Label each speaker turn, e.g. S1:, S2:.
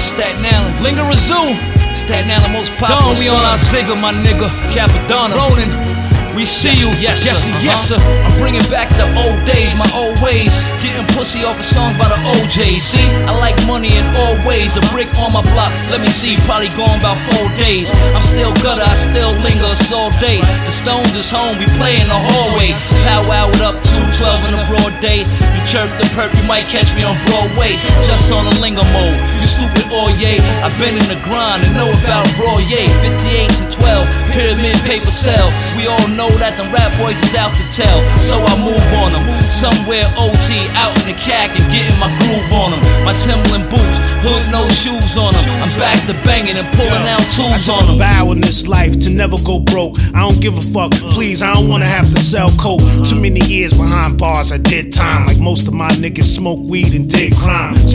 S1: Staten Island, Linger a Zoo. Staten Island most popular. We on our Zigga, my nigga. Capadonna, Ronin. We see you, yes sir, yes sir. I'm bringing back the old days, my old ways. Getting pussy off of songs by the OJs. See, I like money in all ways. A brick on my block, let me see, probably going about 4 days. I'm still gutter, I still linger, it's all day. The Stones is home, we play in the hallway. Powwow it up, 212 in the broad day. You chirp the perp, you might catch me on Broadway. Just on the linger mode, you stupid Oye. I've been in the grind and know about Royer. 58s and 12, pyramid paper sell. We all know that the rap boys is out to tell, so I move on them. Somewhere OT, out in the CAC and getting my groove on them. My Timberland boots, hood no shoes on them. I'm back to banging and pulling out tools on them.
S2: I vow in this life to never go broke. I don't give a fuck, please, I don't wanna have to sell coke. Too many years behind bars, I did time. Like most of my niggas smoke weed and did crime.